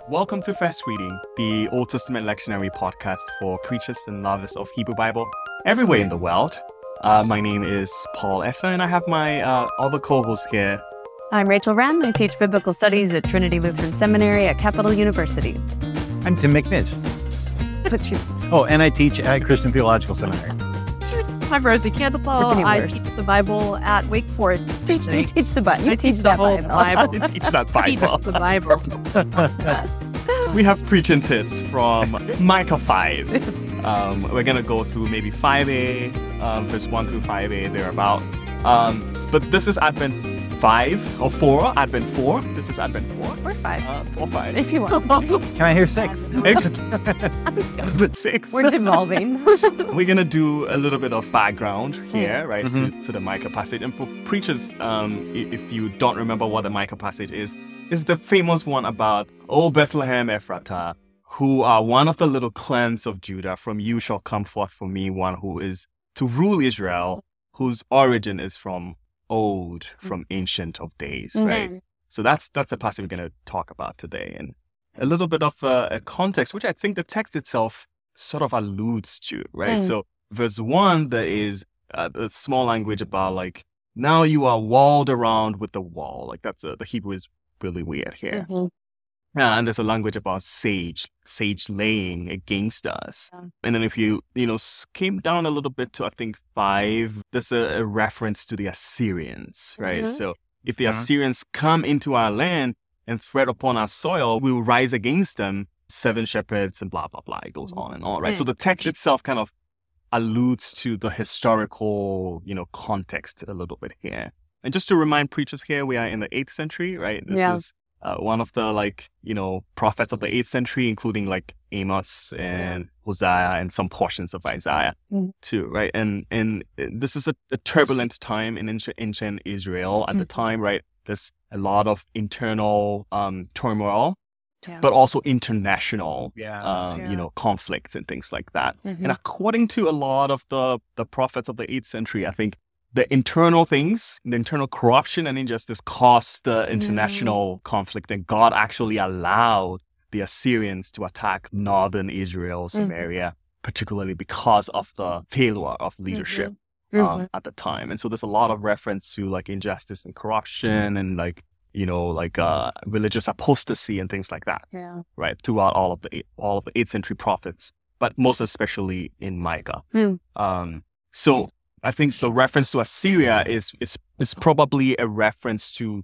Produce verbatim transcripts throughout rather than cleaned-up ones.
Welcome to Fast Reading, the Old Testament lectionary podcast for preachers and novices of Hebrew Bible everywhere in the world. Uh, my name is Paul Esser, and I have my uh, other co-host here. I'm Rachel Wren. I teach biblical studies at Trinity Lutheran Seminary at Capital University. I'm Tim McNish. But you, Oh, and I teach at Christian Theological Seminary. I'm Rosie Cantapalo. I worse. teach the Bible at Wake Forest. teach, you teach the Bible. You I teach, teach the that whole Bible. Bible. Teach that Teach Bible. the Bible. We have preaching tips from Micah five. Um, we're going to go through maybe five A, um, verse one through five A, thereabout. Um, but this is Advent five or four, Advent four. This is Advent four. Or five, Uh, four, five. if you want. Can I hear six? Advent six. We're devolving. We're going to do a little bit of background here, right, Mhm. to, to the Micah passage. And for preachers, um, i- if you don't remember what the Micah passage is, is the famous one about, O Bethlehem Ephratah, who are one of the little clans of Judah. From you shall come forth for me one who is to rule Israel, whose origin is from old, from ancient of days, right? Mhm. So that's that's the passage we're going to talk about today. And a little bit of uh, a context, which I think the text itself sort of alludes to, right? Mm. So verse one, there is uh, a small language about like, now you are walled around with the wall. Like that's uh, the Hebrew is really weird here. Mhm. Yeah, and there's a language about sage, sage laying against us. Yeah. And then if you, you know, came down a little bit to, I think, five, there's a, a reference to the Assyrians, right? Mhm. So if the Mhm. Assyrians come into our land and threat upon our soil, we will rise against them, seven shepherds and blah, blah, blah. It goes on and on, right? So the text itself kind of alludes to the historical, you know, context a little bit here. And just to remind preachers here, we are in the eighth century, right? This Yeah. is uh, one of the, like, you know, prophets of the eighth century, including like Amos and Hosea and some portions of Isaiah Mm. too, right? And and this is a, a turbulent time in ancient, ancient Israel at the Mhm. time, right? There's a lot of internal um, turmoil, Yeah. but also international, Yeah. um, Yeah. you know, conflicts and things like that. Mhm. And according to a lot of the, the prophets of the eighth century, I think the internal things, the internal corruption and injustice caused the international conflict, and God actually allowed the Assyrians to attack northern Israel, Samaria, particularly because of the failure of leadership Mhm. um, at the time. And so there's a lot of reference to like injustice and corruption and like, you know, like uh, religious apostasy and things like that, Yeah. right? Throughout all of the eight, all of the eighth century prophets, but most especially in Micah. Hmm. Um, so I think the reference to Assyria is is is probably a reference to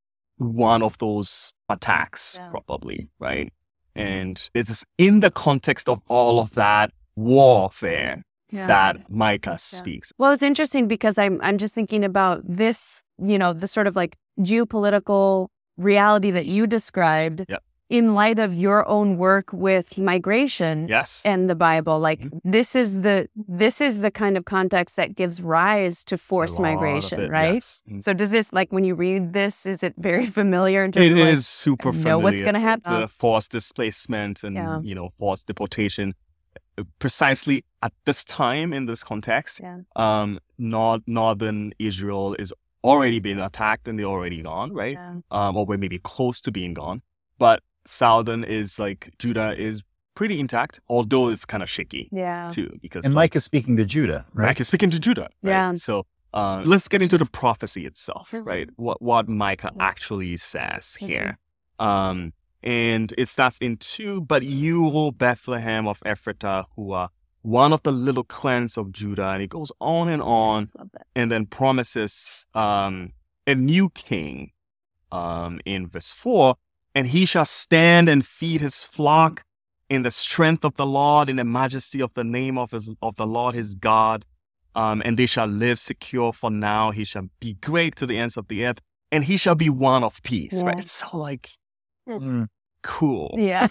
one of those attacks, Yeah. probably, right? And it's in the context of all of that warfare Yeah. that Micah speaks. Well, it's interesting because I'm I'm just thinking about this, you know, the sort of like geopolitical reality that you described Yep. in light of your own work with migration Yes. and the Bible. Like Mhm. this is the this is the kind of context that gives rise to A forced lot of migration, it, right? yes. Mm. So does this, like when you read this, is it very familiar in terms It of like, is super I familiar. know what's gonna happen. The forced displacement and, Yeah. you know, forced deportation. Uh, Precisely at this time in this context, Yeah. um, nor- northern Israel is already being attacked and they're already gone, right? Yeah. Um, or we're maybe close to being gone. But southern is like, Judah is pretty intact, although it's kind of shaky Yeah. too, because And like, Mike is speaking to Judah, right? Micah is speaking to Judah. Right? Yeah. So uh, let's get into the prophecy itself, Mhm. right? What what Micah Yeah. actually says Mhm. here. Um, and it starts in two, but you, O Bethlehem of Ephratah, who are one of the little clans of Judah. And it goes on and on, Love that. and then promises um, a new king um, in verse four. And he shall stand and feed his flock in the strength of the Lord, in the majesty of the name of his of the Lord his God. Um, and they shall live secure, for now he shall be great to the ends of the earth, and he shall be one of peace. Yeah. Right? It's so like Mm. cool. Yeah.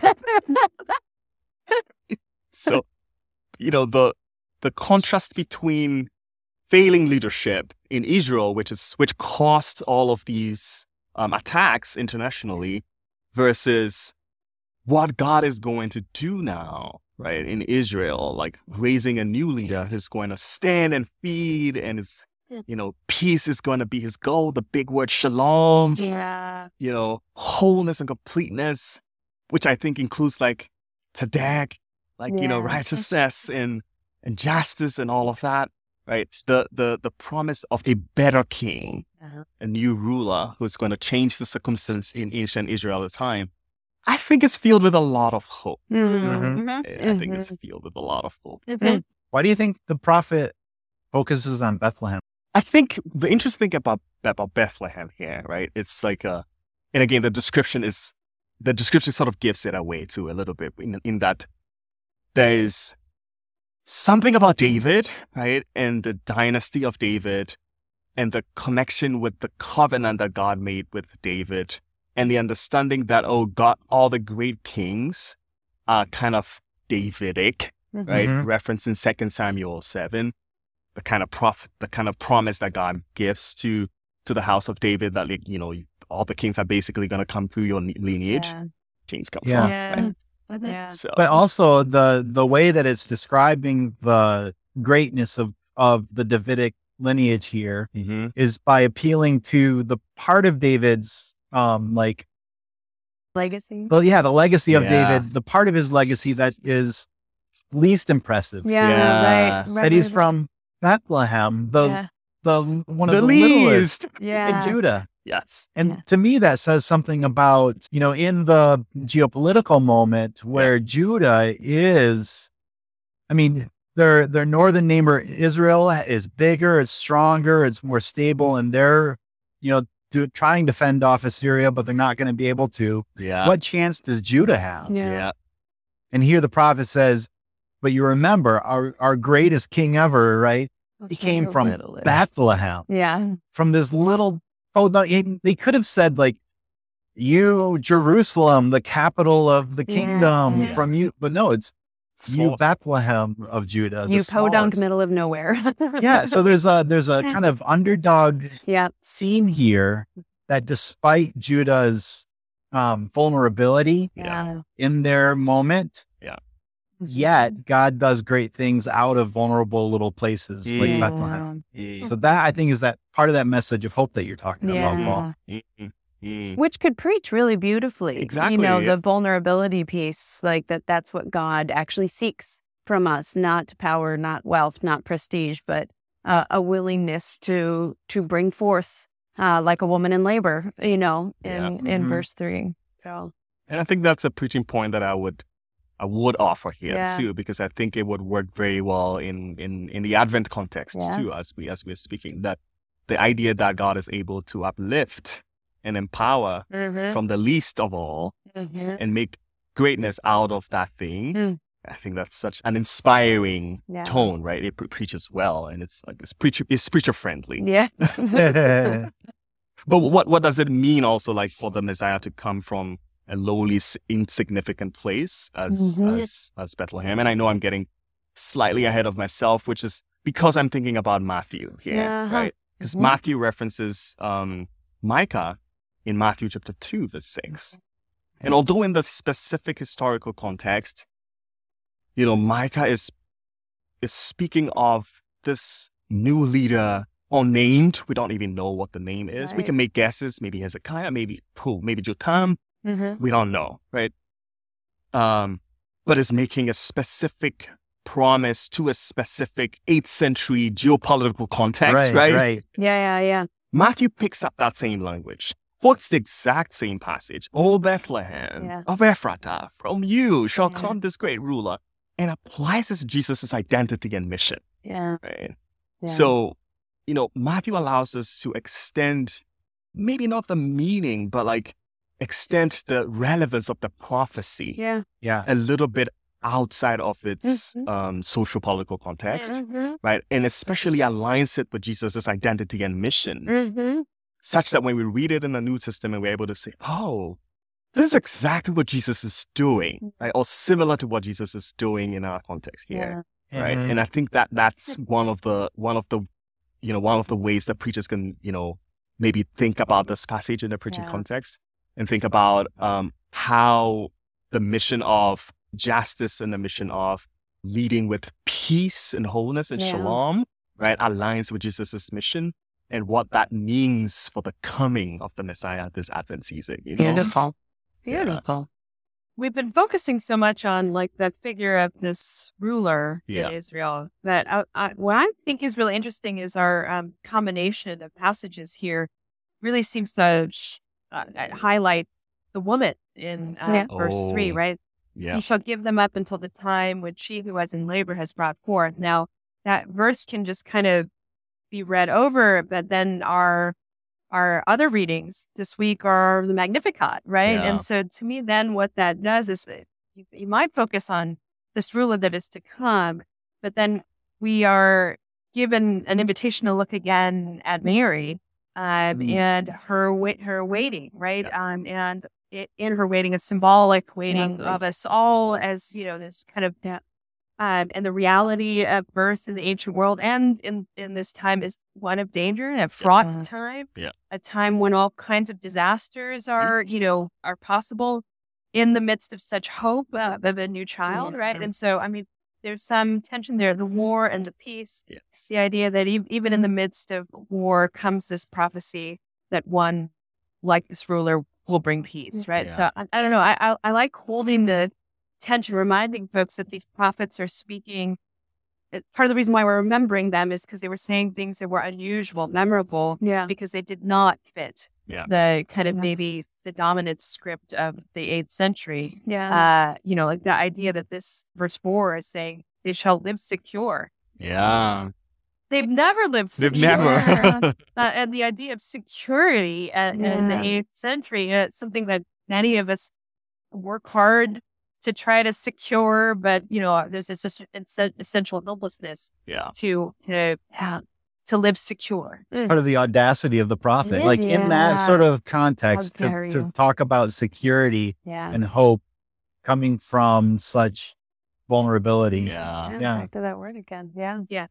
So, you know, the the contrast between failing leadership in Israel, which is which caused all of these um, attacks internationally, versus what God is going to do now, right, in Israel, like raising a new leader who's going to stand and feed, and is, you know, peace is going to be his goal, the big word shalom, Yeah. you know, wholeness and completeness. which I think includes like tzedek, like, you know, Yeah. righteousness and, and justice and all of that, right? The, the, the promise of a better king, Uh-huh. a new ruler who's going to change the circumstance in ancient Israel at the time, I think it's filled with a lot of hope. Mhm. Mhm. I think it's filled with a lot of hope. Mhm. Why do you think the prophet focuses on Bethlehem? I think the interesting thing about about Bethlehem here, right? It's like a, and again, the description is the description sort of gives it away too a little bit in in that there's something about David, right, and the dynasty of David, and the connection with the covenant that God made with David, and the understanding that oh, God, all the great kings are kind of Davidic, right? Mhm. Reference in Second Samuel seven. The kind of prof, the kind of promise that God gives to to the house of David that, like, you know, all the kings are basically going to come through your lineage. Yeah. Kings come Yeah. from, Yeah. right? Mhm. Yeah. So, But also the the way that it's describing the greatness of of the Davidic lineage here Mhm. is by appealing to the part of David's um like Legacy. well yeah the legacy of Yeah. David, the part of his legacy that is least impressive. Yeah, Yeah. right. right. That he's right, from Bethlehem, the Yeah. the one of the the, littlest least. Yeah. in Judah. Yes. And Yeah. to me, that says something about, you know, in the geopolitical moment where Judah is, I mean, their their northern neighbor Israel is bigger, it's stronger, it's more stable, and they're, you know, do, trying to fend off Assyria, but they're not going to be able to. Yeah. What chance does Judah have? Yeah. Yeah. And here the prophet says, but you remember our, our greatest king ever, right? He came from Bethlehem, Yeah. from this little, oh, no, he- they could have said, like, you, Jerusalem, the capital of the Yeah. kingdom, Yeah. from you. But no, it's you, Small- Bethlehem of Judah. the You podunk smallest. middle of nowhere. Yeah. So there's a, there's a kind of underdog Yeah. theme here that despite Judah's um, vulnerability Yeah. in their moment, Yeah. yet God does great things out of vulnerable little places like Yeah. Bethlehem. Mm. So that I think is that part of that message of hope that you're talking Yeah. about, Paul. Mm, mm, Which could preach really beautifully. Exactly, You know, yeah. the vulnerability piece, like that, that's what God actually seeks from us, not power, not wealth, not prestige, but uh, a willingness to, to bring forth, uh, like a woman in labor, you know, in, in Mhm. verse three. So, And I think that's a preaching point that I would I would offer here Yeah. too, because I think it would work very well in in in the Advent context Yeah. too, as we as we're speaking. That the idea that God is able to uplift and empower from the least of all Mhm. and make greatness out of that thing. Mm. I think that's such an inspiring Yeah. tone, right? It pre- preaches well, and it's like it's preacher it's preacher friendly. Yeah. But what what does it mean also, like, for the Messiah to come from a lowly, s- insignificant place as Mhm. as as Bethlehem? And I know I'm getting slightly ahead of myself, which is because I'm thinking about Matthew here, Yeah, uh-huh. right? Because Mhm. Matthew references um, Micah in Matthew chapter two, verse six. And although in the specific historical context, you know, Micah is is speaking of this new leader, unnamed. We don't even know what the name is. We Right. can make guesses. Maybe Hezekiah, maybe who, maybe Jotham. Mhm. We don't know, right? Um, but is making a specific promise to a specific eighth century geopolitical context, right, right? right. Yeah, yeah, yeah. Matthew picks up that same language, quotes the exact same passage, O Bethlehem Yeah. of Ephratah, from you shall Yeah. come this great ruler, and applies it to Jesus' identity and mission, Yeah. right? Yeah. So, you know, Matthew allows us to extend, maybe not the meaning, but like extend the relevance of the prophecy Yeah. Yeah. a little bit outside of its Mhm. um, social political context, Mhm. right? And especially aligns it with Jesus' identity and mission, Mhm. such that when we read it in the New Testament, we're able to say, oh, this is exactly what Jesus is doing, right? Or similar to what Jesus is doing in our context here, right? Mhm. And I think that that's one of the, one of the, you know, one of the ways that preachers can, you know, maybe think about this passage in the preaching Yeah. context and think about um, how the mission of justice and the mission of leading with peace and wholeness and Yeah. shalom, right, aligns with Jesus' mission and what that means for the coming of the Messiah this Advent season. You know? Beautiful. Yeah. Beautiful. we've been focusing so much on like the figure of this ruler Yeah. in Israel that I, I, what I think is really interesting is our um, combination of passages here really seems to sh- uh, highlight the woman in uh, Yeah. verse three, Oh. right? Yeah. You shall give them up until the time when she who was in labor has brought forth. Now, that verse can just kind of be read over, but then our our other readings this week are the Magnificat, right? Yeah. And so to me, then what that does is that you, you might focus on this ruler that is to come, but then we are given an invitation to look again at Mary um, Mm. and her wait, her waiting, right? Yes. Um, and it, in her waiting, a symbolic waiting Yeah. of us all as, you know, this kind of, um, and the reality of birth in the ancient world and in, in this time is one of danger and a fraught Yeah. time, Yeah. a time when all kinds of disasters are, you know, are possible in the midst of such hope uh, of a new child, right? Yeah. And so, I mean, there's some tension there, the war and the peace. Yeah. It's the idea that e- even in the midst of war comes this prophecy that one like this ruler will bring peace, right? Yeah. So I, I don't know. I, I I like holding the tension, reminding folks that these prophets are speaking. it- Part of the reason why we're remembering them is because they were saying things that were unusual, memorable, Yeah. because they did not fit Yeah. the kind of Yeah. maybe the dominant script of the eighth century. Yeah. Uh, you know, like the idea that this verse four is saying they shall live secure. Yeah. They've never lived They've secure. never. uh, and the idea of security uh, in the Yeah. eighth century, uh, it's something that many of us work hard to try to secure, but you know, there's this just essen- essential helplessness Yeah. to to have to live secure. Part of the audacity of the prophet. is, Like in that yeah. sort of context, How to, dare to you. talk about security Yeah. and hope coming from such vulnerability. Yeah. Yeah. Back to that word again. Yeah. Yeah.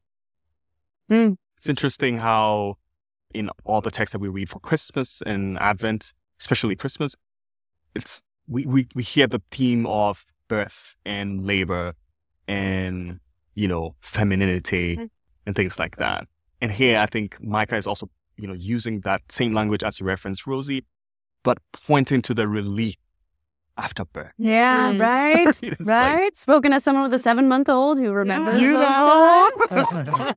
It's interesting how in all the texts that we read for Christmas and Advent, especially Christmas, it's we, we, we hear the theme of birth and labor and, you know, femininity Mhm. and things like that. And here I think Micah is also, you know, using that same language as you referenced, Rosie, but pointing to the relief after birth. Yeah. Mm. Right. It's like, Right. Spoken as someone with a seven month old who remembers you those know? times.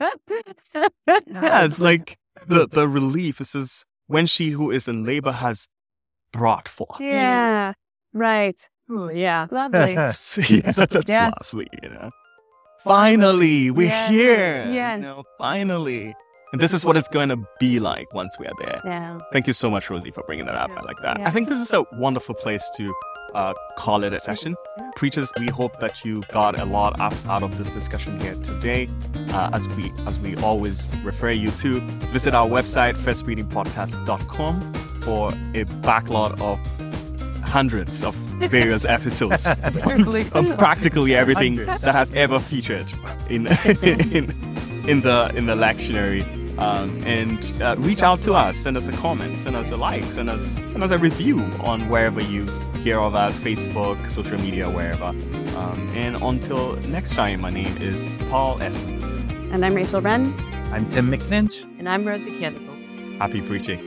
Yeah, it's like the, the relief. It says, when she who is in labor has brought forth. Yeah. Right. Ooh, yeah. Lovely. See, that's Yeah. lovely, you know. Finally, we're Yeah. here. Yeah. You know, finally. And this is what it's going to be like once we are there. Yeah. Thank you so much, Rosie, for bringing that up. I like that. Yeah. I think this is a wonderful place to uh, call it a session. Preachers, we hope that you got a lot out, out of this discussion here today. Uh, as we as we always refer you to, visit our website, first reading podcast dot com, for a backlog of hundreds of various episodes on, on practically everything Hundreds. that has ever featured in in, in the in the lectionary. Um, and uh, reach out to us, send us a comment, send us a like, send us send us a review on wherever you hear of us, Facebook, social media, wherever. Um, and until next time, my name is Paul Esmond. And I'm Rachel Wren. I'm Tim McNinch. And I'm Rosie Campbell. Happy preaching.